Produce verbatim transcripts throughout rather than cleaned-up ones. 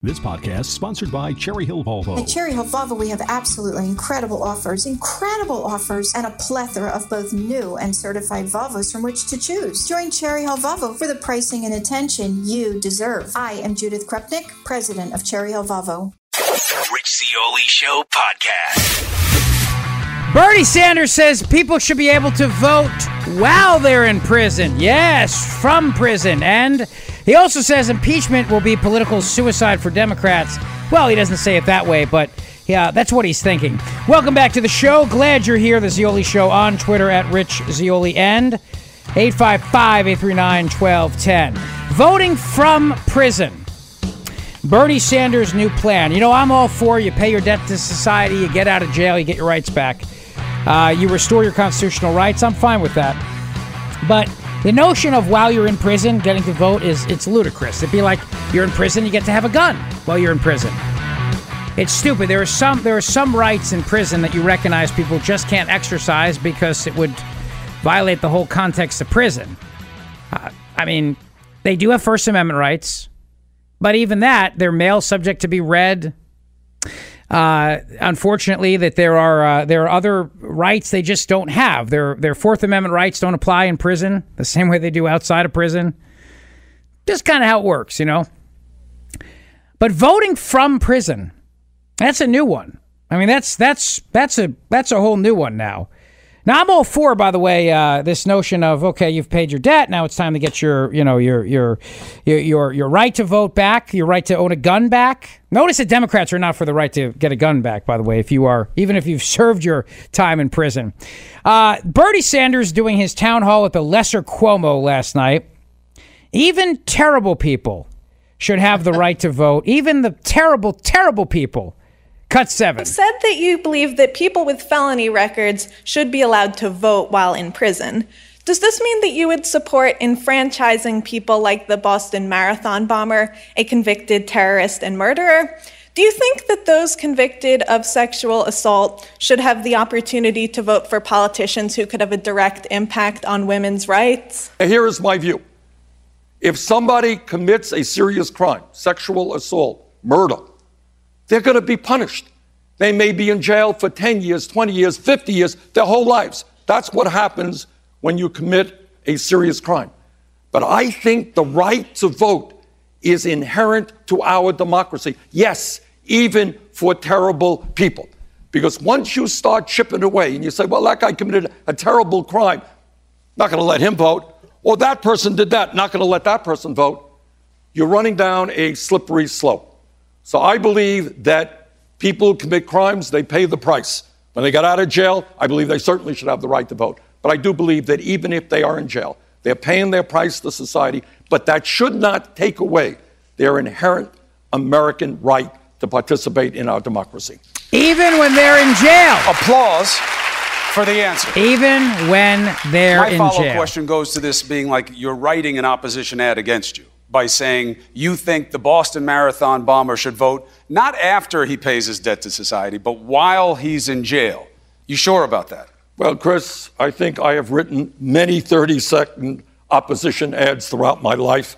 This podcast is sponsored by Cherry Hill Volvo. At Cherry Hill Volvo, we have absolutely incredible offers, incredible offers, and a plethora of both new and certified Volvos from which to choose. Join Cherry Hill Volvo for the pricing and attention you deserve. I am Judith Krupnik, president of Cherry Hill Volvo. Rich Zeoli Show podcast. Bernie Sanders says people should be able to vote while they're in prison. Yes, from prison. And he also says impeachment will be political suicide for Democrats. Well, he doesn't say it that way, but yeah, that's what he's thinking. Welcome back to the show. Glad you're here. The Zeoli Show on Twitter at Rich Zeoli and eight five five, eight three nine, one two one zero. Voting from prison. Bernie Sanders' new plan. You know, I'm all for you pay your debt to society, you get out of jail, you get your rights back. Uh, you restore your constitutional rights. I'm fine with that. But the notion of while you're in prison, getting to vote is it's ludicrous. It'd be like you're in prison, you get to have a gun while you're in prison. It's stupid. There are some there are some rights in prison that you recognize people just can't exercise because it would violate the whole context of prison. Uh, I mean, they do have First Amendment rights, but even that, they're mail subject to be read. Uh, unfortunately, that there are uh, there are other rights they just don't have. Their their Fourth Amendment rights don't apply in prison the same way they do outside of prison. Just kind of how it works, you know. But voting from prison, that's a new one. I mean, that's that's that's a that's a whole new one now. Now, I'm all for, by the way, uh, this notion of, okay, you've paid your debt. Now it's time to get your, you know, your, your, your, your, your right to vote back, your right to own a gun back. Notice that Democrats are not for the right to get a gun back, by the way, if you are, even if you've served your time in prison. Uh, Bernie Sanders doing his town hall at the Lesser Cuomo last night. Even terrible people should have the right to vote. Even the terrible, terrible people. Cut seven. You've said that you believe that people with felony records should be allowed to vote while in prison. Does this mean that you would support enfranchising people like the Boston Marathon bomber, a convicted terrorist and murderer? Do you think that those convicted of sexual assault should have the opportunity to vote for politicians who could have a direct impact on women's rights? Here is my view. If somebody commits a serious crime, sexual assault, murder, they're going to be punished. They may be in jail for ten years, twenty years, fifty years, their whole lives. That's what happens when you commit a serious crime. But I think the right to vote is inherent to our democracy. Yes, even for terrible people. Because once you start chipping away and you say, well, that guy committed a terrible crime, not going to let him vote. Or that person did that, not going to let that person vote. You're running down a slippery slope. So I believe that people who commit crimes, they pay the price. When they got out of jail, I believe they certainly should have the right to vote. But I do believe that even if they are in jail, they're paying their price to society, but that should not take away their inherent American right to participate in our democracy. Even when they're in jail. Applause for the answer. Even when they're My in jail. My follow-up question goes to this being like you're writing an opposition ad against you by saying you think the Boston Marathon bomber should vote not after he pays his debt to society, but while he's in jail. You sure about that? Well, Chris, I think I have written many thirty-second opposition ads throughout my life.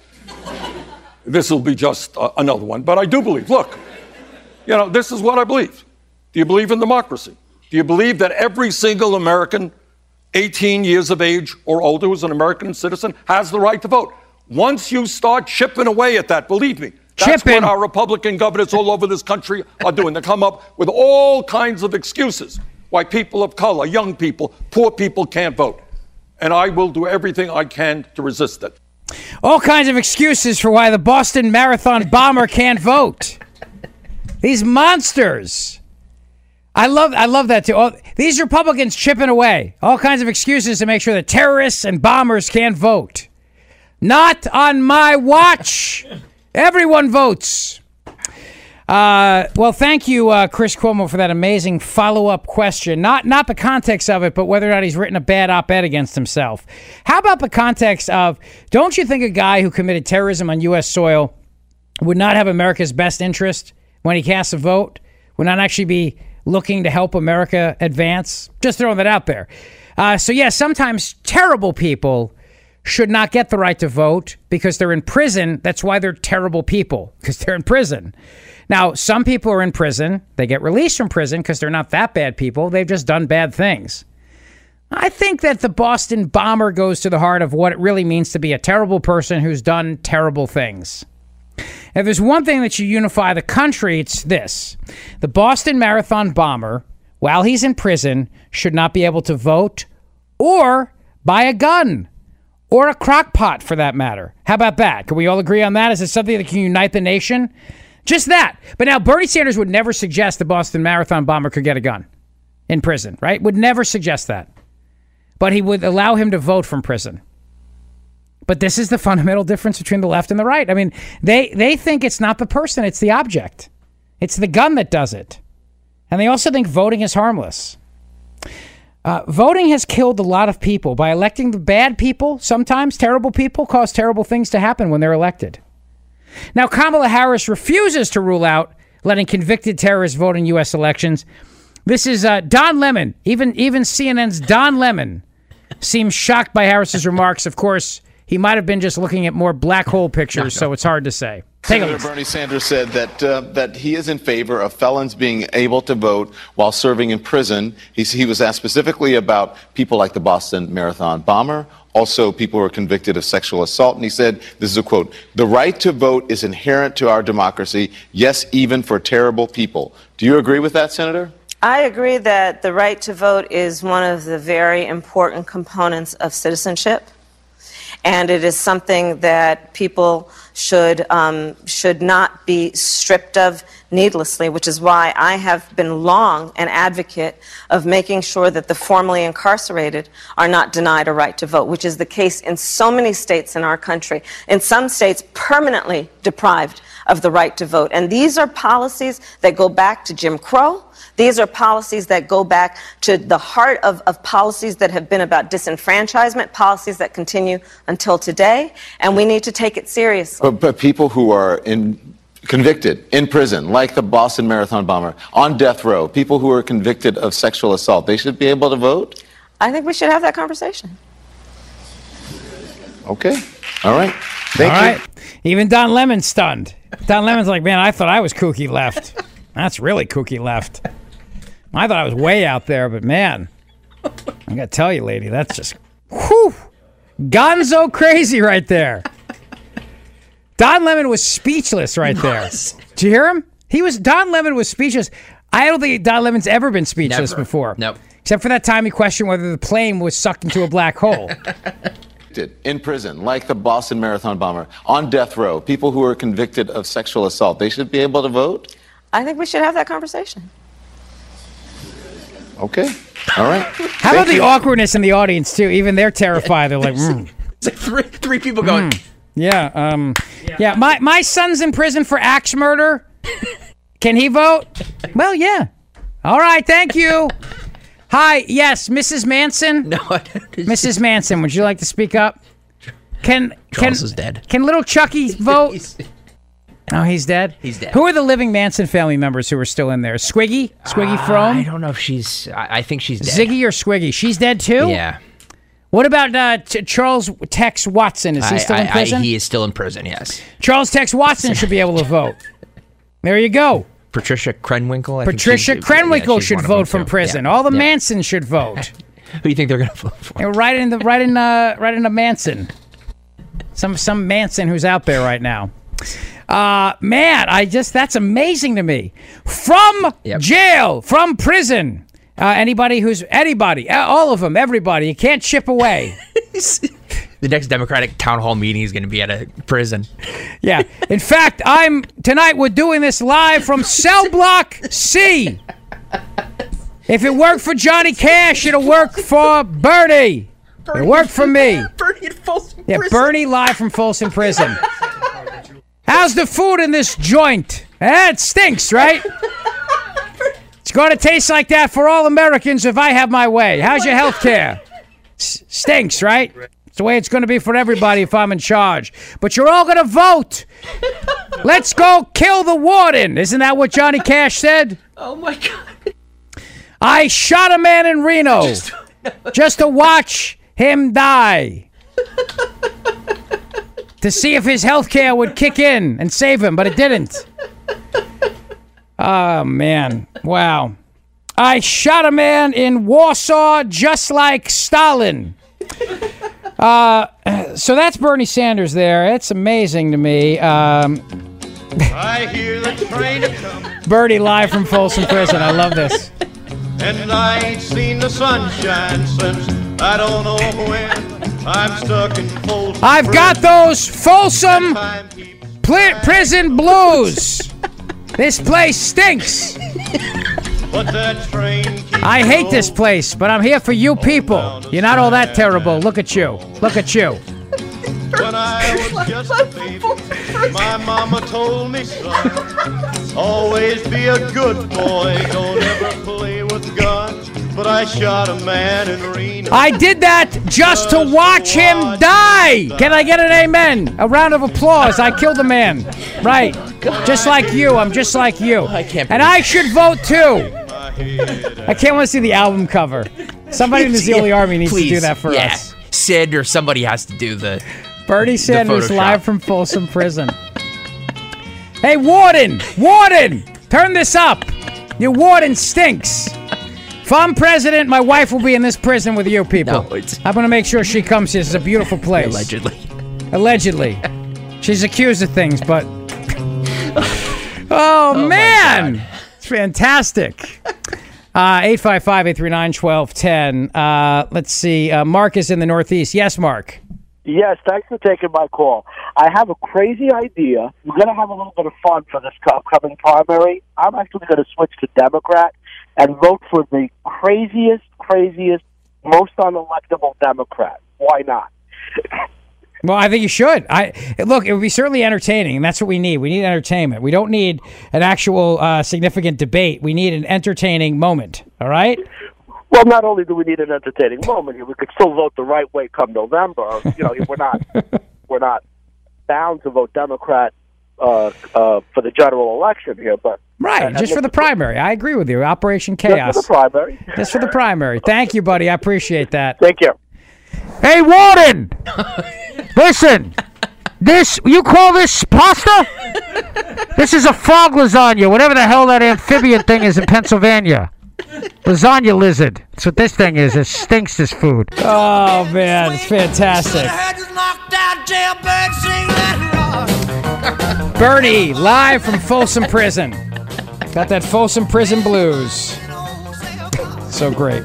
This will be just uh, another one. But I do believe, look, you know, this is what I believe. Do you believe in democracy? Do you believe that every single American eighteen years of age or older who's an American citizen has the right to vote? Once you start chipping away at that, believe me, that's Chipping. what our Republican governors all over this country are doing. They come up with all kinds of excuses why people of color, young people, poor people can't vote. And I will do everything I can to resist it. All kinds of excuses for why the Boston Marathon bomber can't vote. These monsters. I love I love that too. All, these Republicans chipping away. All kinds of excuses to make sure that terrorists and bombers can't vote. Not on my watch. Everyone votes. Uh, well, thank you, uh, Chris Cuomo, for that amazing follow-up question. Not not the context of it, but whether or not he's written a bad op-ed against himself. How about the context of, don't you think a guy who committed terrorism on U S soil would not have America's best interest when he casts a vote? Would not actually be looking to help America advance? Just throwing that out there. Uh, so, yeah, sometimes terrible people should not get the right to vote because they're in prison. That's why they're terrible people, because they're in prison. Now, some people are in prison. They get released from prison because they're not that bad people. They've just done bad things. I think that the Boston bomber goes to the heart of what it really means to be a terrible person who's done terrible things. If there's one thing that should unify the country, it's this. The Boston Marathon bomber, while he's in prison, should not be able to vote or buy a gun or a crock pot, for that matter. How about that? Can we all agree on that? Is it something that can unite the nation? Just that. But now, Bernie Sanders would never suggest the Boston Marathon bomber could get a gun in prison, right? Would never suggest that. But he would allow him to vote from prison. But this is the fundamental difference between the left and the right. I mean, they, they think it's not the person, it's the object. It's the gun that does it. And they also think voting is harmless. Uh, voting has killed a lot of people. By electing the bad people, sometimes terrible people cause terrible things to happen when they're elected. Now, Kamala Harris refuses to rule out letting convicted terrorists vote in U S elections. This is uh, Don Lemon. Even, even C N N's Don Lemon seems shocked by Harris's remarks. Of course, he might have been just looking at more black hole pictures, so it's hard to say. Take Senator Bernie Sanders said that uh, that he is in favor of felons being able to vote while serving in prison. He, he was asked specifically about people like the Boston Marathon bomber, also people who are convicted of sexual assault. And he said, this is a quote, "The right to vote is inherent to our democracy, yes, even for terrible people." Do you agree with that, Senator? I agree that the right to vote is one of the very important components of citizenship. And it is something that people should um, should not be stripped of needlessly, which is why I have been long an advocate of making sure that the formerly incarcerated are not denied a right to vote, which is the case in so many states in our country. In some states, permanently deprived of the right to vote. And these are policies that go back to Jim Crow. These are policies that go back to the heart of, of policies that have been about disenfranchisement, policies that continue until today, and we need to take it seriously. But, but people who are in, convicted in prison, like the Boston Marathon bomber, on death row, people who are convicted of sexual assault, they should be able to vote? I think we should have that conversation. Okay. All right. Thank All you. right. Even Don Lemon's stunned. Don Lemon's like, man, I thought I was kooky left. That's really kooky left. I thought I was way out there, but man, I gotta tell you, lady, that's just, whew, gonzo crazy right there. Don Lemon was speechless right there. Yes. Did you hear him? He was, Don Lemon was speechless. I don't think Don Lemon's ever been speechless Never. before. Nope. Except for that time he questioned whether the plane was sucked into a black hole. In prison, like the Boston Marathon bomber, on death row, people who are convicted of sexual assault, they should be able to vote? I think we should have that conversation. Okay. All right. How about the awkwardness in the audience, too? Even they're terrified. They're like, mm. It's like three three people going. Mm. Yeah, um, yeah. Yeah. My my son's in prison for axe murder. Can he vote? Well, yeah. All right. Thank you. Hi. Yes, Missus Manson. No, I don't. Missus Manson, would you like to speak up? Can Charles can, is dead. Can little Chucky vote? He's- Oh, he's dead? He's dead. Who are the living Manson family members who are still in there? Squiggy? Squiggy Uh, Frome? I don't know if she's. I, I think she's dead. Ziggy or Squiggy? She's dead too? Yeah. What about uh, Ch- Charles Tex Watson? Is he I- still in I- I- prison? he is still in prison. Yes. Charles Tex Watson should be able to vote. There you go. Patricia Krenwinkel. I think Patricia she's- Krenwinkel yeah, she's should one of vote them, from too. prison. Yeah. All the Yeah. Mansons should vote. Who do you think they're going to vote for? You know, right in the right in uh right in a Manson. Some some Manson who's out there right now. Uh man, I just that's amazing to me. From Yep. jail, from prison. Uh, anybody who's anybody, uh, all of them, everybody. You can't chip away. The next Democratic town hall meeting is going to be at a prison. Yeah. In fact, I'm tonight we're doing this live from Cell Block C. If it worked for Johnny Cash, it'll work for Bernie. It worked for me. Bernie in Folsom Yeah, Prison. Bernie live from Folsom Prison. How's the food in this joint? Eh, it stinks, right? It's going to taste like that for all Americans if I have my way. How's your health care? S- stinks, right? It's the way it's going to be for everybody if I'm in charge. But you're all going to vote. Let's go kill the warden. Isn't that what Johnny Cash said? Oh my God. I shot a man in Reno just to watch him die. to see if his health care would kick in and save him, but it didn't. Oh, man. Wow. I shot a man in Warsaw just like Stalin. Uh, so that's Bernie Sanders there. It's amazing to me. Um, I hear the train coming. Bernie live from Folsom Prison. I love this. And I ain't seen the sunshine since I don't know when. I'm stuck in Folsom. I've got those Folsom pl- prison blues. This place stinks. But that train I hate this place, but I'm here for you people. You're not all that terrible. Look at you. Look at you. When I was just a baby, my mama told me, son, always be a good boy, don't ever play with guns. But I shot a man in Reno. I did that just to watch him die. Can I get an amen? A round of applause. I killed a man. Right. Just like you. I'm just like you. I can't. And I should vote too. I can't want to see the album cover. Somebody in the Zeoli Army needs Please, to do that for yeah. us. Sid or somebody has to do the Bernie Sanders Photoshop. live from Folsom Prison. Hey, Warden! Warden! Turn this up! Your warden stinks! If I'm president, my wife will be in this prison with you people. No, it's- I'm going to make sure she comes here. This is a beautiful place. allegedly. Allegedly. She's accused of things, but... oh, Oh, man! It's fantastic. Uh, eight five five, eight three nine, one two one zero. Uh, let's see. Uh, Mark is in the Northeast. Yes, Mark. Yes, thanks for taking my call. I have a crazy idea. We're going to have a little bit of fun for this upcoming primary. I'm actually going to switch to Democrat and vote for the craziest, craziest, most unelectable Democrat. Why not? Well, I think you should. I look, it would be certainly entertaining, and that's what we need. We need entertainment. We don't need an actual uh, significant debate. We need an entertaining moment, all right? Well, not only do we need an entertaining moment here, we could still vote the right way come November. You know, we're not we're not bound to vote Democrat uh, uh, for the general election here, but Right, just for the primary. I agree with you. Operation Chaos. Just for the primary. Just for the primary. Thank you, buddy. I appreciate that. Thank you. Hey, Warden! Listen, this, you call this pasta? This is a frog lasagna, whatever the hell that amphibian thing is in Pennsylvania. Lasagna lizard. That's what this thing is. It stinks, this food. Oh, man, it's fantastic. Bernie, live from Folsom Prison. Got that Folsom Prison blues. So great.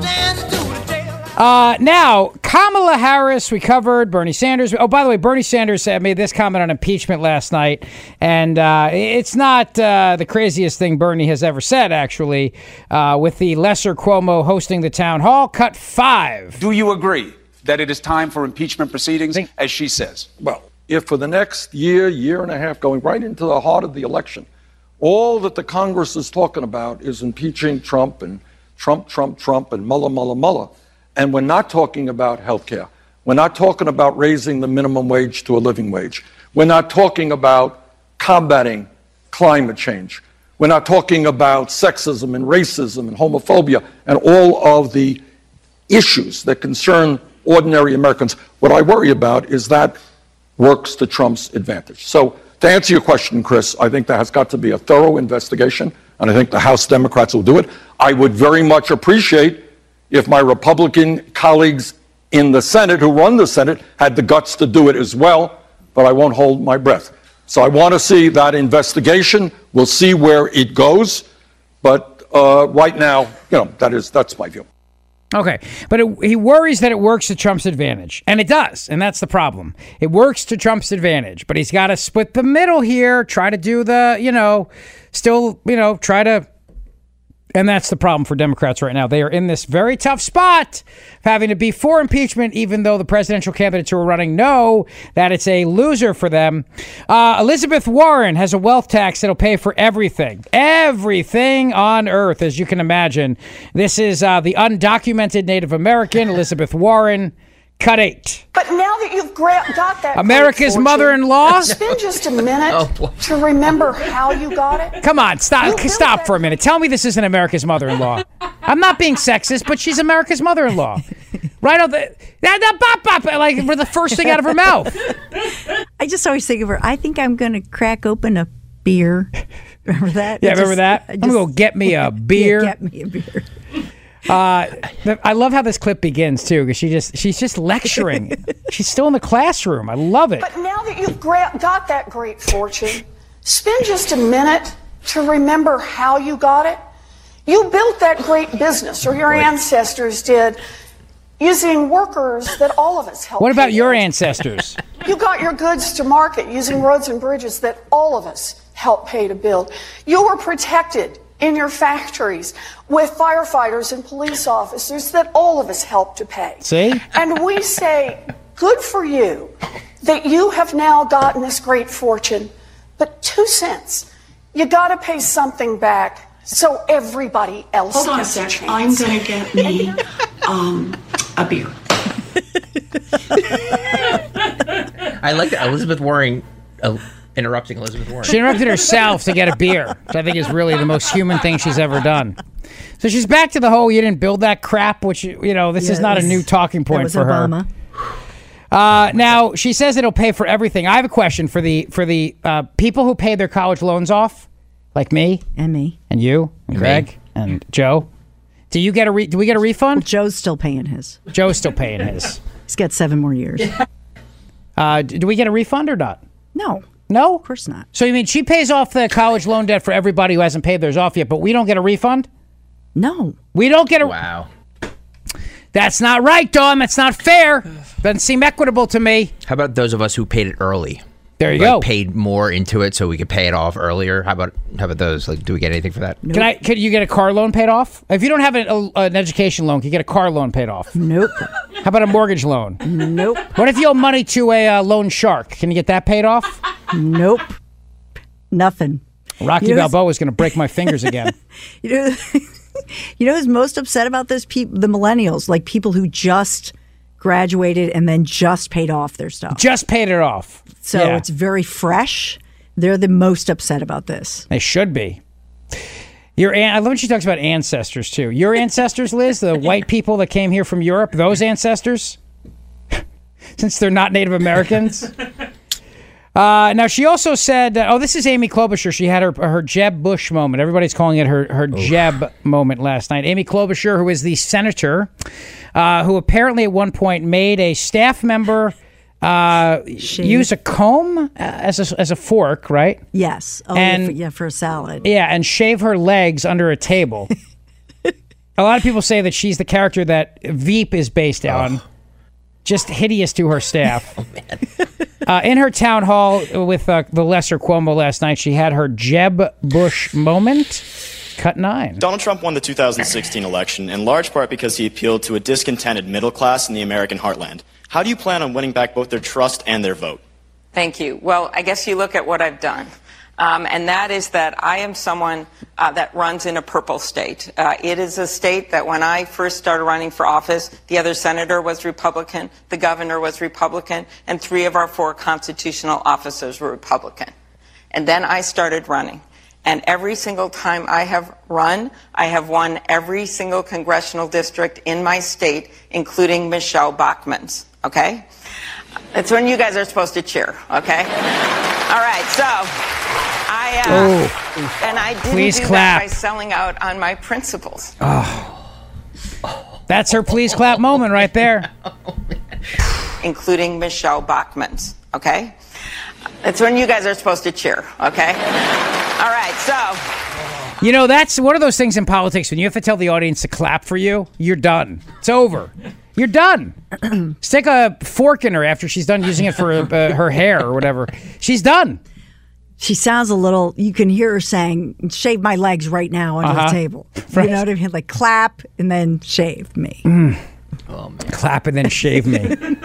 Uh, now, Kamala Harris, we covered. Bernie Sanders. Oh, by the way, Bernie Sanders uh, made this comment on impeachment last night, and uh, it's not uh, the craziest thing Bernie has ever said, actually, uh, with the lesser Cuomo hosting the town hall. Cut five. Do you agree that it is time for impeachment proceedings, as she says? Well, if for the next year, year and a half, going right into the heart of the election, all that the Congress is talking about is impeaching Trump and Trump, Trump, Trump, and Mueller, Mueller, Mueller. And we're not talking about health care. We're not talking about raising the minimum wage to a living wage. We're not talking about combating climate change. We're not talking about sexism and racism and homophobia and all of the issues that concern ordinary Americans. What I worry about is that works to Trump's advantage. So to answer your question, Chris, I think there has got to be a thorough investigation, and I think the House Democrats will do it. I would very much appreciate if my Republican colleagues in the Senate, who run the Senate, had the guts to do it as well, but I won't hold my breath. So I want to see that investigation. We'll see where it goes. But uh, right now, you know, that is that's my view. Okay, but it, he worries that it works to Trump's advantage, and it does, and that's the problem. It works to Trump's advantage, but he's got to split the middle here, try to do the, you know, still, you know, try to, and that's the problem for Democrats right now. They are in this very tough spot of having to be for impeachment, even though the presidential candidates who are running know that it's a loser for them. Uh, Elizabeth Warren has a wealth tax that'll pay for everything. Everything on earth, as you can imagine. This is uh, the undocumented Native American, Elizabeth Warren. Cut eight. But now that you've gra- got that America's fortune, mother-in-law? spend just a minute Oh, to remember how you got it. Come on, stop You built stop that- for a minute. Tell me this isn't America's mother-in-law. I'm not being sexist, but she's America's mother-in-law. Right on the that, that bop bop like for the first thing out of her mouth. I just always think of her. I think I'm going to crack open a beer. Remember that? Yeah, It remember just- that? I I'm gonna just- go get me a beer. Yeah, get me a beer. Uh, th- I love how this clip begins too, because she just she's just lecturing. She's still in the classroom. I love it. But now that you've gra- got that great fortune, spend just a minute to remember how you got it. You built that great business, or your ancestors did, using workers that all of us helped. What about pay. your ancestors? You got your goods to market using roads and bridges that all of us helped pay to build. You were protected in your factories with firefighters and police officers that all of us helped to pay. See? And we say, good for you that you have now gotten this great fortune, but two cents, you got to pay something back so everybody else Hold on a gets a sec. chance. I'm going to get me um, a beer. I like that Elizabeth Warren uh, interrupting Elizabeth Warren. She interrupted herself to get a beer, which I think is really the most human thing she's ever done. So she's back to the whole "you didn't build that crap," which, you know, this Yeah, is not a it was- new talking that point was for Obama. her. Uh, now she says it'll pay for everything. I have a question for the for the uh, people who paid their college loans off, like me and me and you and And Greg me. and Joe. Do you get a re- do we get a refund? Joe's still paying his. Joe's still paying his. He's got seven more years. Uh, do we get a refund or not? No. No? Of course not. So you mean she pays off the college loan debt for everybody who hasn't paid theirs off yet, but we don't get a refund? No. We don't get a... Wow. That's not right, Dawn. That's not fair. Doesn't seem equitable to me. How about those of us who paid it early? There you like, go. Paid more into it so we could pay it off earlier. How about how about those? Like, do we get anything for that? Can I? Can you get a car loan paid off? If you don't have an, a, an education loan, can you get a car loan paid off? Nope. How about a mortgage loan? Nope. What if you owe money to a uh, loan shark? Can you get that paid off? Nope. Nothing. Rocky You know, Balboa is going to break my fingers again. You know, you know who's most upset about this? Pe- the millennials, like people who just graduated and then just paid off their stuff. Just paid it off. So Yeah. it's very fresh. They're the most upset about this. They should be. Your an- I love when she talks about ancestors too. Your ancestors, Liz, the white people that came here from Europe, those ancestors, since they're not Native Americans. Uh, now she also said, uh, "Oh, this is Amy Klobuchar. She had her her Jeb Bush moment. Everybody's calling it her her Jeb moment last night. Amy Klobuchar, who is the senator, uh, who apparently at one point made a staff member uh, use a comb uh, as a, as a fork, right? Yes. Oh, And- yeah, for, yeah, for a salad. Yeah, and shave her legs under a table. A lot of people say that she's the character that Veep is based on. Just hideous to her staff. Oh, man. uh, in her town hall with uh, the lesser Cuomo last night, she had her Jeb Bush moment. Cut nine. Donald Trump won the two thousand sixteen election in large part because he appealed to a discontented middle class in the American heartland. How do you plan on winning back both their trust and their vote? Thank you. Well, I guess you look at what I've done. Um, and that is that I am someone uh, that runs in a purple state. Uh, it is a state that when I first started running for office, the other senator was Republican, the governor was Republican, and three of our four constitutional officers were Republican. And then I started running. And every single time I have run, I have won every single congressional district in my state, including Michelle Bachmann's. Okay? That's when you guys are supposed to cheer. Okay? All right, so I, uh, Oh. and I didn't Please do clap. that by selling out on my principles. Oh. That's her please clap moment right there. Including Michelle Bachmann's. Okay? That's when you guys are supposed to cheer. Okay? All right, so. You know, that's one of those things in politics when you have to tell the audience to clap for you, you're done. It's over. You're done. Stick a fork in her after she's done using it for uh, her hair or whatever. She's done. She sounds a little, you can hear her saying, shave my legs right now under Uh-huh. the table. Right. You know what I mean? Like clap and then shave me. Mm. Clap and then shave me.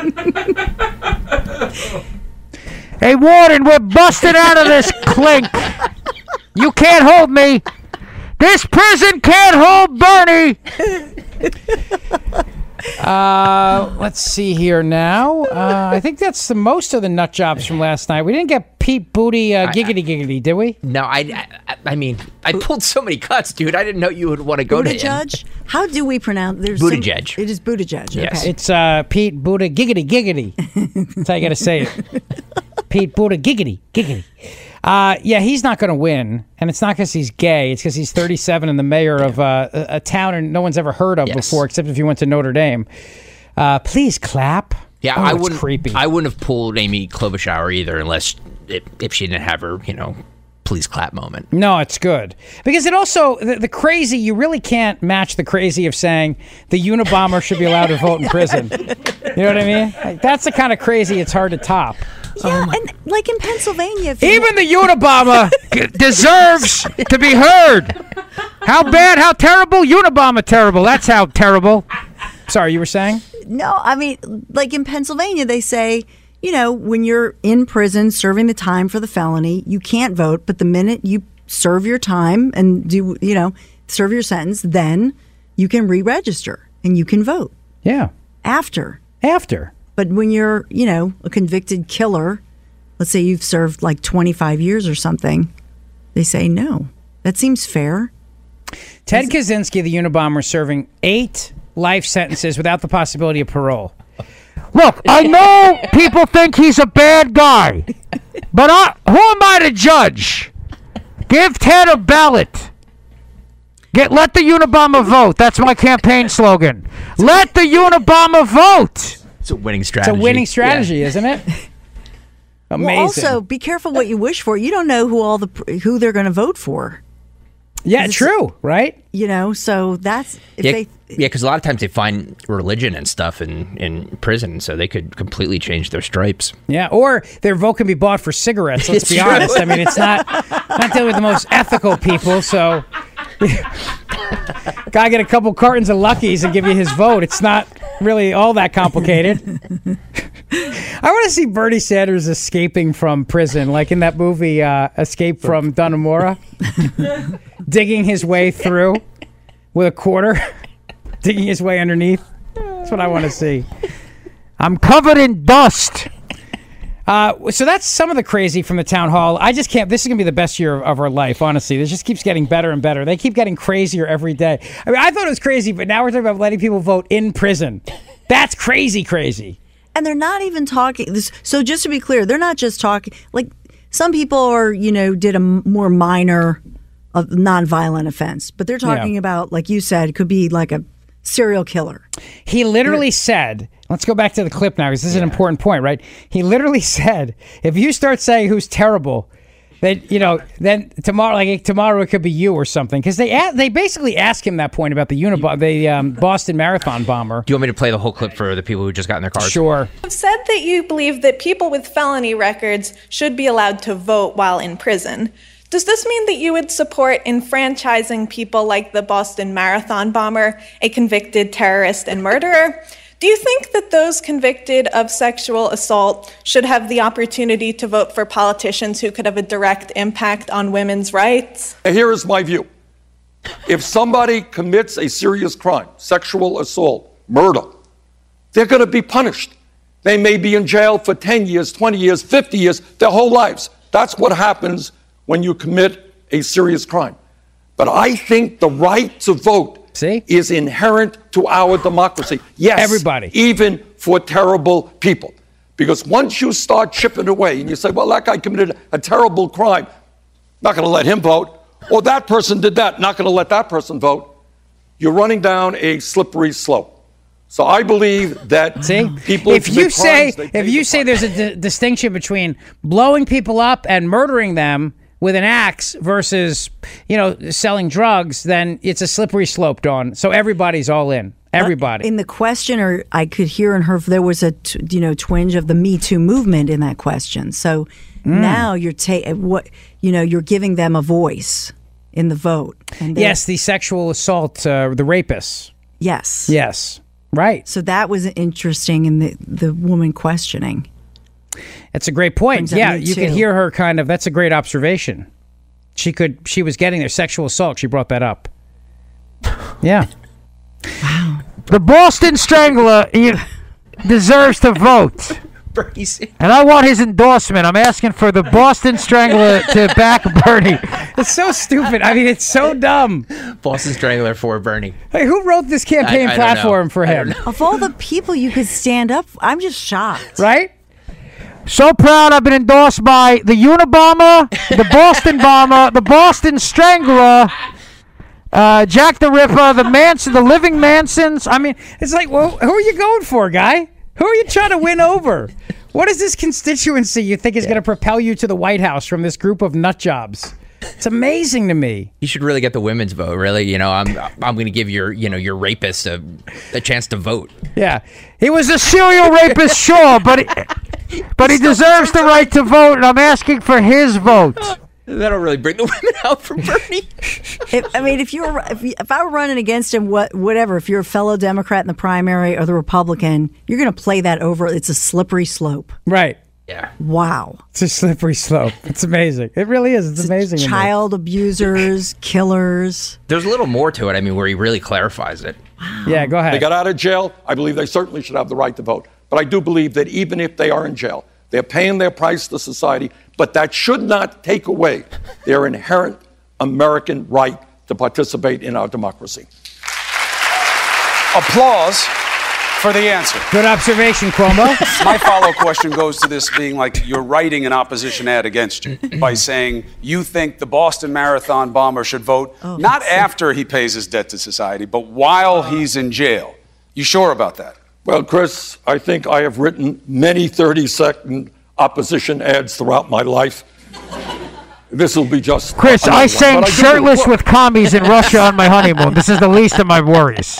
Hey, Warden, we're busting out of this clink. You can't hold me. This prison can't hold Bernie. Uh, let's see here now. Uh, I think that's the most of the nut jobs from last night. We didn't get Pete Booty uh, giggity giggity, did we? No, I, I. I mean, I pulled so many cuts, dude. I didn't know you would want to go to him. Buttigieg? How do we pronounce? There's Buttigieg. Some, it is Buttigieg. Yes. Okay. It's uh, Pete Buddha giggity giggity. That's how you got to say it. Pete Buddha giggity giggity. Uh, yeah, he's not going to win, and it's not because he's gay. It's because he's thirty-seven and the mayor of uh, a, a town no one's ever heard of yes. before, except if you went to Notre Dame. Uh, please clap. Yeah, oh, I it's wouldn't. Creepy. I wouldn't have pulled Amy Klobuchar either, unless if, if she didn't have her, you know, please clap moment. No, it's good because it also the, the crazy. You really can't match the crazy of saying the Unabomber should be allowed to vote in prison. You know what I mean? Like, that's the kind of crazy it's hard to top. Yeah, and like in Pennsylvania, if you even the Unabomber deserves to be heard. How bad? How terrible? Unabomber terrible. That's how terrible. Sorry, you were saying? No, I mean, like in Pennsylvania, they say, you know, when you're in prison serving the time for the felony, you can't vote. But the minute you serve your time and do, you know, serve your sentence, then you can re-register and you can vote. Yeah. After. After. But when you're, you know, a convicted killer, let's say you've served like twenty-five years or something, they say no. That seems fair. Ted Kaczynski, the Unabomber, serving eight life sentences without the possibility of parole. Look, I know people think he's a bad guy, but I, who am I to judge? Give Ted a ballot. Get let the Unabomber vote. That's my campaign slogan. Let the Unabomber vote. It's a winning strategy. It's a winning strategy, yeah. Isn't it? Amazing. Well, also, be careful what you wish for. You don't know who all the who they're going to vote for. Yeah, true, right? You know, so that's if yeah, they yeah, because a lot of times they find religion and stuff in, in prison, so they could completely change their stripes. Yeah, or their vote can be bought for cigarettes. Let's be honest. I mean, it's not not dealing with the most ethical people, so gotta get a couple cartons of Luckies and give you his vote. It's not really all that complicated. I want to see Bernie Sanders escaping from prison, like in that movie uh, Escape from Dunamora, digging his way through with a quarter, digging his way underneath. That's what I want to see. I'm covered in dust. Uh, so that's some of the crazy from the town hall. I just can't. This is going to be the best year of, of our life, honestly. This just keeps getting better and better. They keep getting crazier every day. I mean, I thought it was crazy, but now we're talking about letting people vote in prison. That's crazy, crazy. And they're not even talking. This, so just to be clear, they're not just talking. Like some people are, you know, did a more minor, uh, nonviolent offense, but they're talking Yeah. about, like you said, it could be like a serial killer. He literally said, let's go back to the clip now because this is an important point, right? He literally said, if you start saying who's terrible, then, you know, then tomorrow, like tomorrow it could be you or something. Because they a- they basically asked him that point about the Unib- the um, Boston Marathon bomber. Do you want me to play the whole clip for the people who just got in their cars? Sure. You've said that you believe that people with felony records should be allowed to vote while in prison. Does this mean that you would support enfranchising people like the Boston Marathon bomber, a convicted terrorist and murderer? Do you think that those convicted of sexual assault should have the opportunity to vote for politicians who could have a direct impact on women's rights? Here is my view. If somebody commits a serious crime, sexual assault, murder, they're going to be punished. They may be in jail for ten years, twenty years, fifty years, their whole lives. That's what happens when you commit a serious crime. But I think the right to vote See? is inherent to our democracy. Yes, everybody, even for terrible people. Because once you start chipping away and you say, well, that guy committed a terrible crime, not going to let him vote, or that person did that, not going to let that person vote, you're running down a slippery slope. So I believe that See? people if you say crimes, if you say there's a d- distinction between blowing people up and murdering them with an axe versus, you know, selling drugs, then it's a slippery slope, Dawn. So everybody's all in. Everybody. Uh, in the question, or I could hear in her, there was a t- you know twinge of the Me Too movement in that question. So Mm. now you're ta- what you know you're giving them a voice in the vote. And Yes, the sexual assault, uh, the rapists. Yes. Yes. Right. So that was interesting in the the woman questioning. That's a great point. Brings up Yeah, Me you could Too. hear her kind of. That's a great observation. She could. She was getting their sexual assault. She brought that up. Yeah. The Boston Strangler he deserves to vote. Bernie Sanders. And I want his endorsement. I'm asking for the Boston Strangler to back Bernie. It's so stupid. I mean, it's so dumb. Boston Strangler for Bernie. Hey, who wrote this campaign I- I don't platform know. for I him? don't know. Of all the people you could stand up, I'm just shocked. Right? So proud I've been endorsed by the Unabomber, the Boston Bomber, the Boston Strangler, uh, Jack the Ripper, the Manson, the Living Mansons. I mean, it's like, well, who are you going for, guy? Who are you trying to win over? What is this constituency you think is yeah. going to propel you to the White House from this group of nut jobs? It's amazing to me. You should really get the women's vote. Really, you know, I'm I'm going to give your you know your rapist a, a chance to vote. Yeah, he was a serial rapist, sure, but he, but he deserves the right to vote, and I'm asking for his vote. That'll really bring the women out from Bernie. if, I mean, if you were, if, you, if I were running against him, what, whatever. If you're a fellow Democrat in the primary or the Republican, you're going to play that over. It's a slippery slope. Right. Yeah. Wow. It's a slippery slope. It's amazing. It really is. It's, it's amazing. Child abusers, killers. There's a little more to it. I mean, where he really clarifies it. Wow. Yeah, go ahead. They got out of jail. I believe they certainly should have the right to vote. But I do believe that even if they are in jail, they're paying their price to society, but that should not take away their inherent American right to participate in our democracy. Applause for the answer. Good observation, Cuomo. My follow-up question goes to this being like you're writing an opposition ad against you by saying you think the Boston Marathon bomber should vote oh, not after he pays his debt to society, but while he's in jail. You sure about that? Well, Chris, I think I have written many thirty-second opposition ads throughout my life. This will be just... Chris, I sang shirtless with commies in Russia on my honeymoon. This is the least of my worries.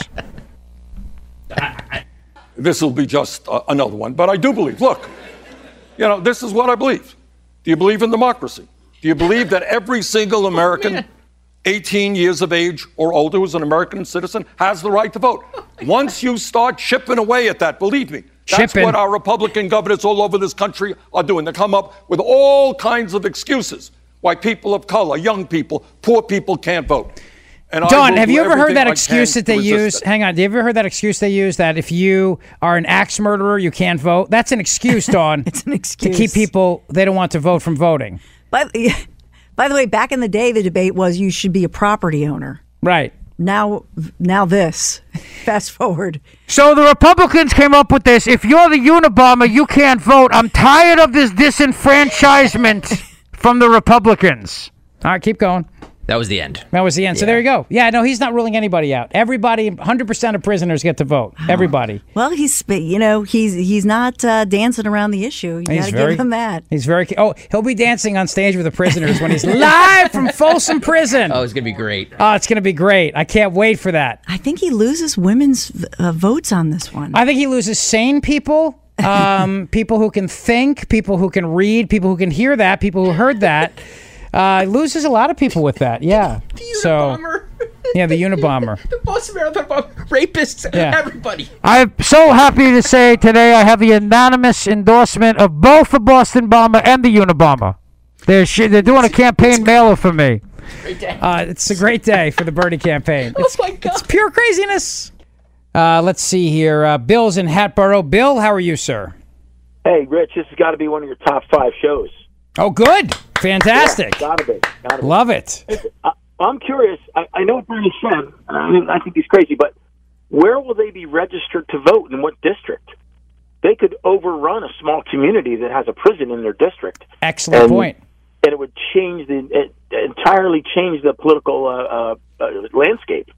This will be just uh, another one. But I do believe, look, you know, this is what I believe. Do you believe in democracy? Do you believe that every single American eighteen years of age or older who's an American citizen has the right to vote? Once you start chipping away at that, believe me, that's Chipping. what our Republican governors all over this country are doing. They come up with all kinds of excuses why people of color, young people, poor people can't vote. And I Don, will have do you ever heard everything that I excuse can that they to resist use? it. Hang on. Have you ever heard that excuse they use that if you are an axe murderer, you can't vote? That's an excuse, Don. It's an To excuse. keep people they don't want to vote from voting. By, by the way, back in the day, the debate was you should be a property owner. Right. Now, now this. Fast forward. So the Republicans came up with this. If you're the Unabomber, you can't vote. I'm tired of this disenfranchisement from the Republicans. All right, keep going. That was the end. That was the end. Yeah. So there you go. Yeah, no, he's not ruling anybody out. Everybody, one hundred percent of prisoners get to vote. Everybody. Well, he's you know he's he's not uh, dancing around the issue. You got to give him that. He's very. Oh, he'll be dancing on stage with the prisoners when he's live from Folsom Prison. Oh, it's gonna be great. Oh, it's gonna be great. I can't wait for that. I think he loses women's uh, votes on this one. I think he loses sane people, um, people who can think, people who can read, people who can hear that, people who heard that. Uh, loses a lot of people with that, yeah. The so, Unabomber. Yeah, the Unabomber. The Boston Marathon bomber, rapists, Yeah. everybody. I'm so happy to say today I have the unanimous endorsement of both the Boston Bomber and the Unabomber. They're sh- they're doing a campaign mailer for me. Great day. Uh, it's a great day for the Bernie campaign. Oh It's, my God. it's pure craziness. Uh, let's see here. Uh, Bill's in Hatboro. Bill, how are you, sir? Hey, Rich, this has got to be one of your top five shows. Oh, good. Fantastic. Yeah, gotta be. Gotta be. Love it. I, I'm curious. I, I know what Bernie said. I, mean, I think he's crazy, but where will they be registered to vote? In what district? They could overrun a small community that has a prison in their district. Excellent and, point. And it would change the it, entirely change the political uh, uh, uh, landscape.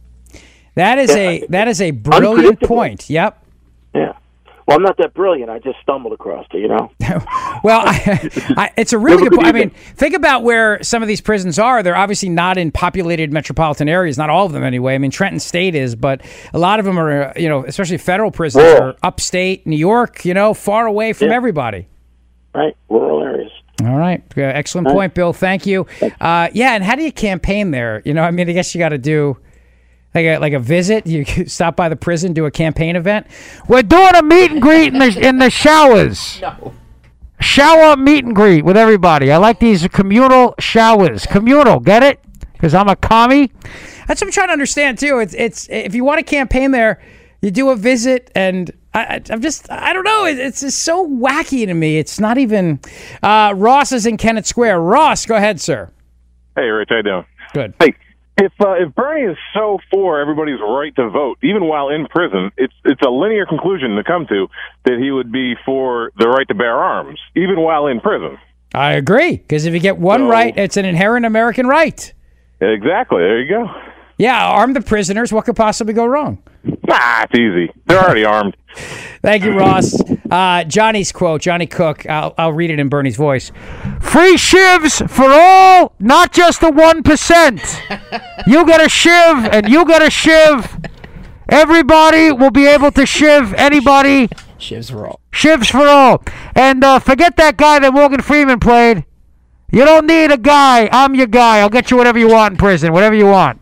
That is Yeah, a that is a brilliant unpredictable. point. Yep. Yeah. Well, I'm not that brilliant. I just stumbled across it, you know. Well, I, I, it's a really good point. I mean, think about where some of these prisons are. They're obviously not in populated metropolitan areas. Not all of them, anyway. I mean, Trenton State is, but a lot of them are, uh, you know, especially federal prisons Rural. are upstate New York. You know, far away from Yeah. everybody. Right, rural areas. All right, Uh, excellent Right. point, Bill. Thank you. Uh, yeah, and how do you campaign there? You know, I mean, I guess you got to do. Like a, like a visit, you stop by the prison, do a campaign event. We're doing a meet and greet in the in the showers. No. Shower meet and greet with everybody. I like these communal showers. Communal, get it? Because I'm a commie. That's what I'm trying to understand too. It's it's if you want to campaign there, You do a visit, and I, I, I'm just, I don't know. It, it's just so wacky to me. It's not even. Uh, Ross is in Kennett Square. Ross, go ahead, sir. Hey, Rich, how you doing? Good. Hey, if uh, if Bernie is so for everybody's right to vote, even while in prison, it's it's a linear conclusion to come to that he would be for the right to bear arms, even while in prison. I agree, because if you get one So- right, it's an inherent American right. Exactly. There you go. Yeah, arm the prisoners. What could possibly go wrong? Nah, it's easy. They're already armed. Thank you, Ross. Uh, Johnny's quote, Johnny Cook, I'll, I'll read it in Bernie's voice. Free shivs for all, not just the one percent. You get a shiv, and you get a shiv. Everybody will be able to shiv anybody. Shivs for all. Shivs for all. And uh, forget that guy that Morgan Freeman played. You don't need a guy. I'm your guy. I'll get you whatever you want in prison, whatever you want.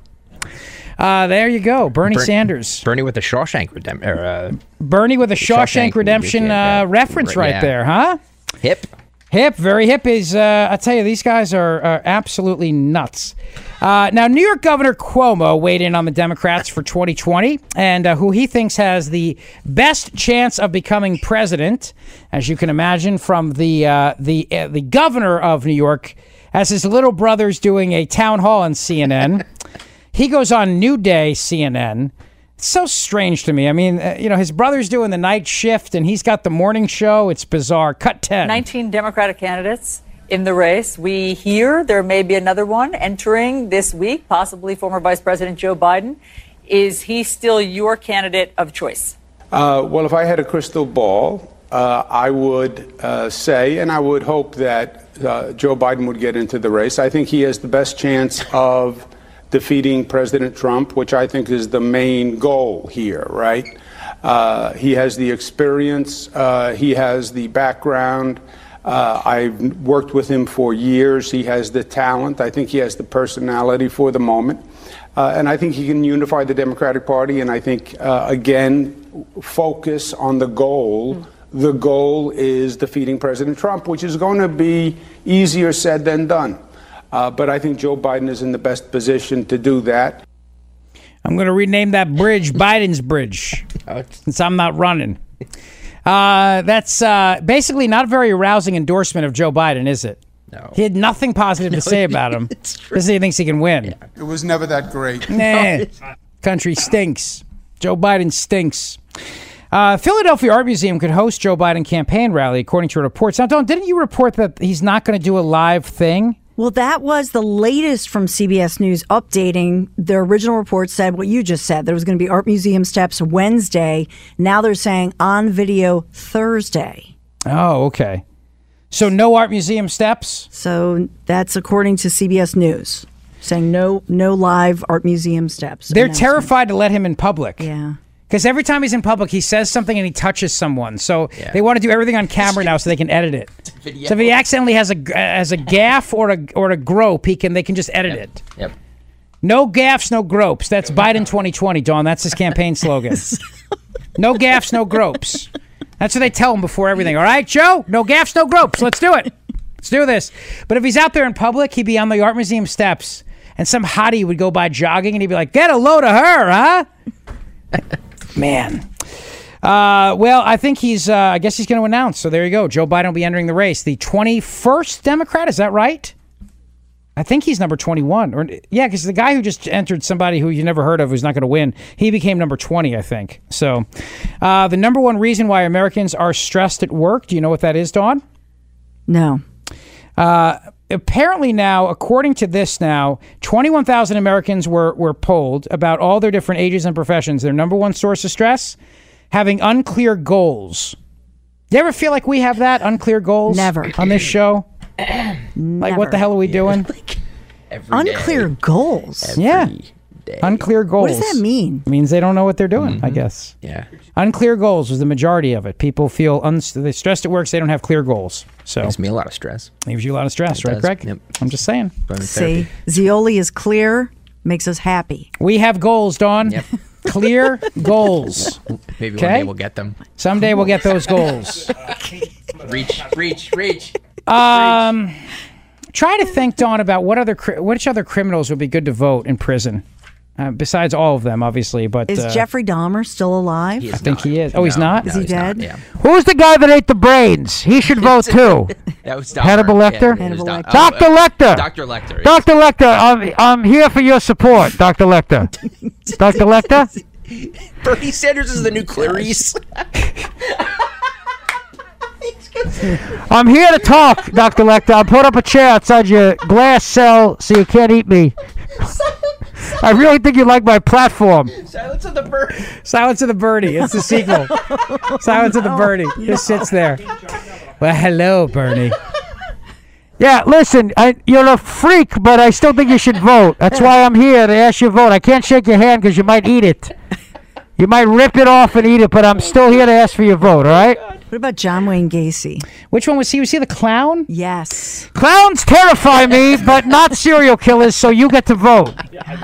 Uh, there you go, Bernie Ber- Sanders. Bernie with the Shawshank Redemption. Or, uh, Bernie with a Shawshank, Shawshank Redemption uh, reference right yeah. there, huh? Hip. Hip, very hip. Is uh, I tell you, these guys are, are absolutely nuts. Uh, now, New York Governor Cuomo weighed in on the Democrats for twenty twenty, and uh, who he thinks has the best chance of becoming president, as you can imagine, from the uh, the uh, the governor of New York, as his little brother's doing a town hall on C N N. He goes on New Day C N N. It's so strange to me. I mean, uh, you know, his brother's doing the night shift, and he's got the morning show. It's bizarre. Cut ten. nineteen Democratic candidates in the race. We hear there may be another one entering this week, possibly former Vice President Joe Biden. Is he still your candidate of choice? Uh, well, if I had a crystal ball, uh, I would uh, say, and I would hope that uh, Joe Biden would get into the race. I think he has the best chance of defeating President Trump, which I think is the main goal here, right? Uh, he has the experience. Uh, he has the background. Uh, I've worked with him for years. He has the talent. I think he has the personality for the moment. Uh, and I think he can unify the Democratic Party. And I think, uh, again, focus on the goal. Mm. The goal is defeating President Trump, which is going to be easier said than done. Uh, but I think Joe Biden is in the best position to do that. I'm going to rename that bridge Biden's Bridge, since I'm not running. Uh, that's uh, basically not a very arousing endorsement of Joe Biden, is it? No. He had nothing positive No, to say about him. Because he thinks he can win. Yeah. It was never that great. Nah. Country stinks. Joe Biden stinks. Uh, Philadelphia Art Museum could host Joe Biden campaign rally, according to reports. Now, Dawn, didn't you report that he's not going to do a live thing? Well, that was the latest from C B S News updating. The original report said what you just said. There was going to be Art Museum steps Wednesday. Now they're saying on video Thursday. Oh, okay. So no Art Museum steps? So that's according to C B S News, saying no no live Art Museum steps. They're terrified to let him in public. Yeah. Because every time he's in public, he says something and he touches someone. So Yeah. they want to do everything on camera now so they can edit it. Video. So if he accidentally has a has a gaffe or a or a grope, he can they can just edit Yep. it. Yep. No gaffes, no gropes. That's Biden twenty twenty, Dawn. That's his campaign slogan. No gaffes, no gropes. That's what they tell him before everything. All right, Joe? No gaffes, no gropes. Let's do it. Let's do this. But if he's out there in public, he'd be on the Art Museum steps, and some hottie would go by jogging, and he'd be like, get a load of her, huh? Man. Uh, well, I think he's, uh, I guess he's going to announce. So there you go. Joe Biden will be entering the race. The twenty-first Democrat, is that right? I think he's number twenty-one. Or yeah, because the guy who just entered, somebody who you never heard of who's not going to win, he became number twenty, I think. So uh, the number one reason why Americans are stressed at work, do you know what that is, Dawn? No. Uh, apparently now, according to this now, twenty-one thousand Americans were, were polled about all their different ages and professions. Their number one source of stress? Having unclear goals. Do you ever feel like we have that, unclear goals? Never. On this show? Like, what the hell are we doing? Unclear goals. Yeah. Unclear goals. What does that mean? It means they don't know what they're doing, I guess. Yeah. Unclear goals was the majority of it. People feel un- they're stressed at work, so they don't have clear goals. So Gives me a lot of stress. Leaves you a lot of stress, It right, does. Greg? Yep. I'm just saying. See, Zioli is clear, makes us happy. We have goals, Dawn. Yep. Clear goals. Maybe Okay? one day we'll get them. Someday we'll get those goals. Reach, reach, reach. Um, try to think, Dawn, about what other cri- which other criminals would be good to vote in prison. Uh, besides all of them, obviously, but Is uh, Jeffrey Dahmer still alive? I think he is. Oh, he's not? Is he dead? Who's the guy that ate the brains? He should vote too. That was Hannibal Dahmer. Lecter? Yeah, it was Doc- Doctor oh, uh, Lecter. Doctor Lecter. Doctor Lecter, I'm, I'm here for your support, Doctor Lecter. Doctor Lecter? Bernie Sanders is the new Clarice. I'm here to talk, Doctor Lecter. I'll put up a chair outside your glass cell so you can't eat me. I really think you like my platform. Silence of the Birdie. Silence of the Birdie. It's the sequel. Silence of the Birdie. Just sits there. Well, hello, Bernie. Yeah, listen, I, you're a freak, but I still think you should vote. That's why I'm here to ask you to vote. I can't shake your hand because you might eat it. You might rip it off and eat it, but I'm still here to ask for your vote, all right? What about John Wayne Gacy? Which one was he? Was he the clown? Yes. Clowns terrify me, but not serial killers, so you get to vote.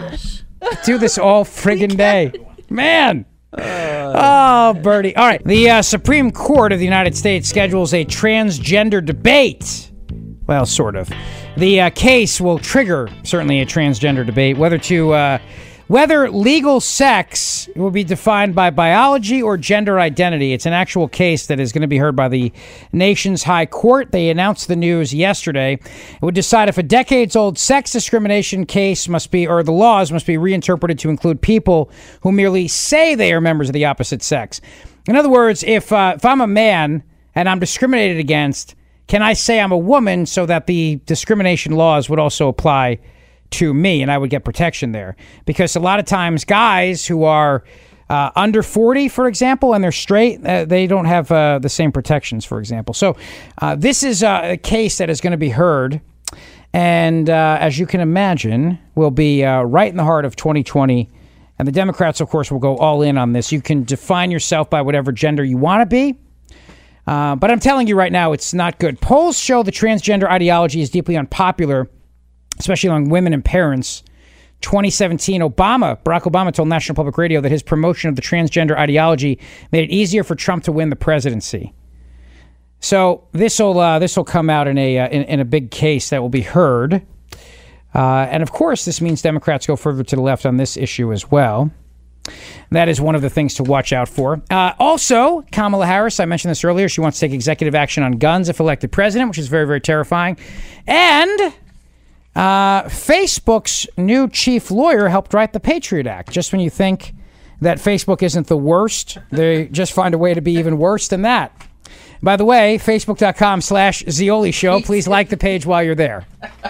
Do this all friggin' day. Man. Oh, Bertie. All right. The uh, Supreme Court of the United States schedules a transgender debate. Well, sort of. The uh, case will trigger, certainly, a transgender debate, whether to... Uh, Whether legal sex will be defined by biology or gender identity. It's an actual case that is going to be heard by the nation's high court. They announced the news yesterday. It would decide if a decades-old sex discrimination case must be, or the laws must be reinterpreted to include people who merely say they are members of the opposite sex. In other words, if uh, if I'm a man and I'm discriminated against, can I say I'm a woman so that the discrimination laws would also apply to me and I would get protection there? Because a lot of times guys who are uh, under forty, for example, and they're straight, uh, they don't have uh, the same protections, for example. So uh, this is uh, a case that is going to be heard. And uh, as you can imagine, will be uh, right in the heart of twenty twenty. And the Democrats, of course, will go all in on this. You can define yourself by whatever gender you want to be. Uh, but I'm telling you right now, it's not good. Polls show the transgender ideology is deeply unpopular, especially among women and parents. twenty seventeen, Obama, Barack Obama told National Public Radio that his promotion of the transgender ideology made it easier for Trump to win the presidency. So this will uh, this will come out in a uh, in, in a big case that will be heard, uh, and of course this means Democrats go further to the left on this issue as well. That is one of the things to watch out for. Uh, also, Kamala Harris, I mentioned this earlier, she wants to take executive action on guns if elected president, which is very, very terrifying. And Uh, Facebook's new chief lawyer helped write the Patriot Act. Just when you think that Facebook isn't the worst, they just find a way to be even worse than that. By the way, facebook.com slash Zeoli Show. Please like the page while you're there.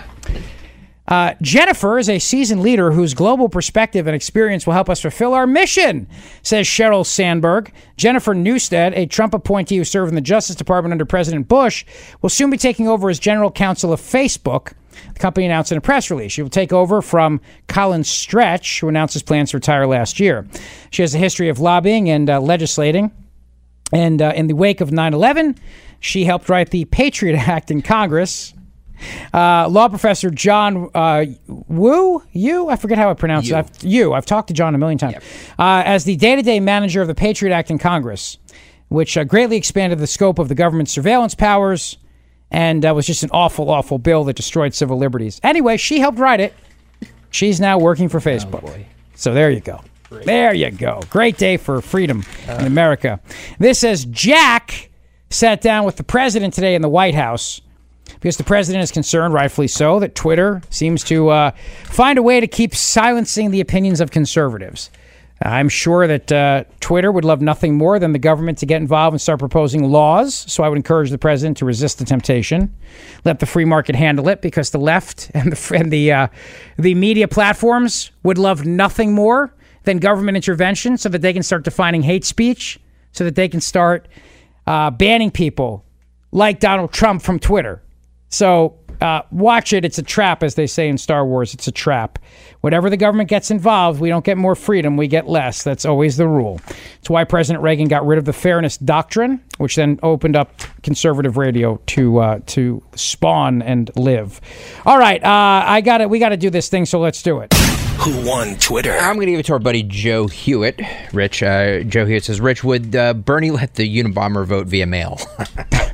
Uh, Jennifer is a seasoned leader whose global perspective and experience will help us fulfill our mission, says Sheryl Sandberg. Jennifer Newstead, a Trump appointee who served in the Justice Department under President Bush, will soon be taking over as general counsel of Facebook. The company announced in a press release. She will take over from Colin Stretch, who announced his plans to retire last year. She has a history of lobbying and uh, legislating. And uh, in the wake of nine eleven, she helped write the Patriot Act in Congress. Uh, law professor John uh, Wu, Yu, I forget how I pronounce Yu. it. I've, Yu, I've talked to John a million times. Yep. Uh, as the day-to-day manager of the Patriot Act in Congress, which uh, greatly expanded the scope of the government's surveillance powers and uh, was just an awful, awful bill that destroyed civil liberties. Anyway, she helped write it. She's now working for Facebook. Oh, so there you go. Great. There you go. Great day for freedom uh. in America. This says Jack sat down with the president today in the White House because the president is concerned, rightfully so, that Twitter seems to uh, find a way to keep silencing the opinions of conservatives. I'm sure that uh, Twitter would love nothing more than the government to get involved and start proposing laws. So I would encourage the president to resist the temptation, let the free market handle it, because the left and the and the uh, the media platforms would love nothing more than government intervention, so that they can start defining hate speech, so that they can start uh, banning people like Donald Trump from Twitter. So uh, watch it. It's a trap, as they say in Star Wars. It's a trap. Whatever the government gets involved, we don't get more freedom, we get less. That's always the rule. It's why President Reagan got rid of the Fairness Doctrine, which then opened up conservative radio to uh, to spawn and live. All right, uh, I got it. We got to do this thing, so let's do it. Who won Twitter? I'm going to give it to our buddy Joe Hewitt. Rich, uh, Joe Hewitt says, Rich, would uh, Bernie let the Unabomber vote via mail?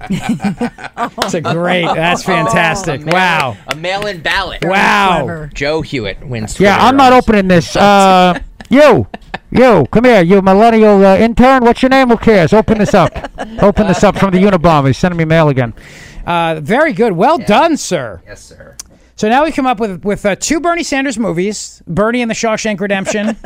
It's a great. That's fantastic. A mail- wow. A mail-in ballot. Wow. Joe Hewitt wins. Yeah, Twitter I'm not Heroes. opening this. Uh, you, you, come here. You millennial uh, intern. What's your name? Who cares? Open this up. Open this up from the Unabomber. He's sending me mail again. Uh, very good. Well done, sir. Yes, sir. So now we come up with with uh, two Bernie Sanders movies: Bernie and the Shawshank Redemption.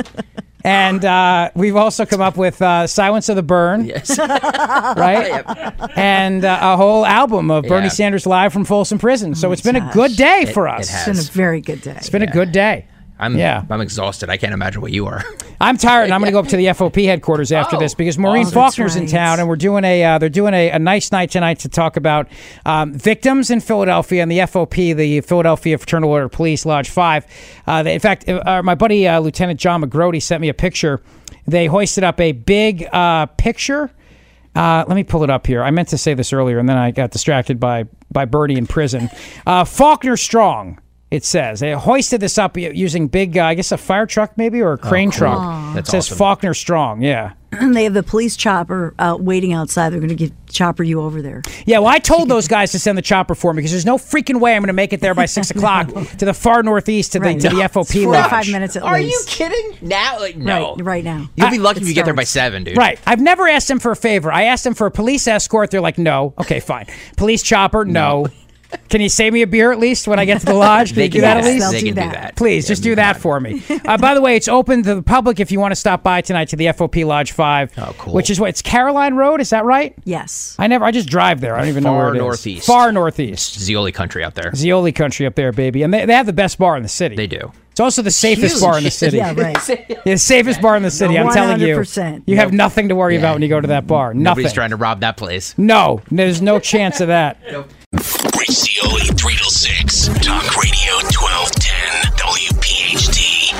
And uh, we've also come up with uh, Silence of the Burn, yes, right? Yep. And uh, a whole album of Bernie Yeah. Sanders live from Folsom Prison. So Oh, it's been a gosh. good day It- for it us. has. It's been a very good day. It's been a good day. I'm Yeah. I'm exhausted. I can't imagine what you are. I'm tired, and I'm going to go up to the F O P headquarters after Oh, this because Maureen awesome. Faulkner's in That's right. town, and we're doing a uh, they're doing a, a nice night tonight to talk about um, victims in Philadelphia and the F O P, the Philadelphia Fraternal Order of Police, Lodge Five. Uh, they, in fact, uh, my buddy uh, Lieutenant John McGrody sent me a picture. They hoisted up a big uh, picture. Uh, let me pull it up here. I meant to say this earlier, and then I got distracted by by Bernie in prison. Uh, Faulkner Strong. It says they hoisted this up using big, uh, I guess, a fire truck maybe or a crane cool. truck. Aw. That's it says awesome. Faulkner Strong. Yeah. They have the police chopper uh, waiting outside. They're going to get chopper you over there. Yeah, well, I told those guys to send the chopper for me because there's no freaking way I'm going to make it there by six o'clock to the far northeast to the Right. to the F O P forty-five lodge. minutes at Are least. you kidding? Now, like, no. Right, right now. You'll be lucky It if you get there by starts. seven, dude. Right. I've never asked them for a favor. I asked them for a police escort. They're like, no. Okay, fine. Police chopper, no. Can you save me a beer at least when I get to the lodge? Can They you do can that do at that. least? They They'll can do do that. that. Please, just do that for me. Uh, by the way, it's open to the public if you want to stop by tonight to the F O P Lodge five. Oh, cool. Which is what? It's Caroline Road, is that right? Yes. I never, I just drive there. I don't even know Far where it is. northeast. Far northeast. Zioli country out there. Zioli country up there, baby. And they, they have the best bar in the city. They do. It's also the safest Huge. bar in the city. Yeah, right. Yeah, the safest bar in the city. I'm telling you. one hundred percent. You have nothing to worry Yeah. about when you go to that bar. Nothing. Nobody's trying to rob that place. No, there's no chance of that. Rich Cioli, three till six. Talk Radio twelve ten. W P H T.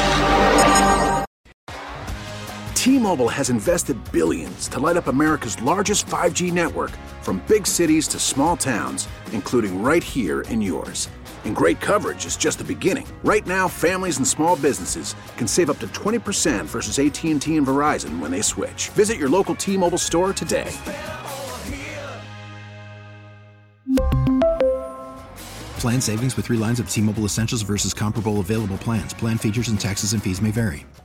T-Mobile has invested billions to light up America's largest five G network, from big cities to small towns, including right here in yours. And great coverage is just the beginning. Right now, families and small businesses can save up to twenty percent versus A T and T and Verizon when they switch. Visit your local T-Mobile store today. Plan savings with three lines of T-Mobile Essentials versus comparable available plans. Plan features and taxes and fees may vary.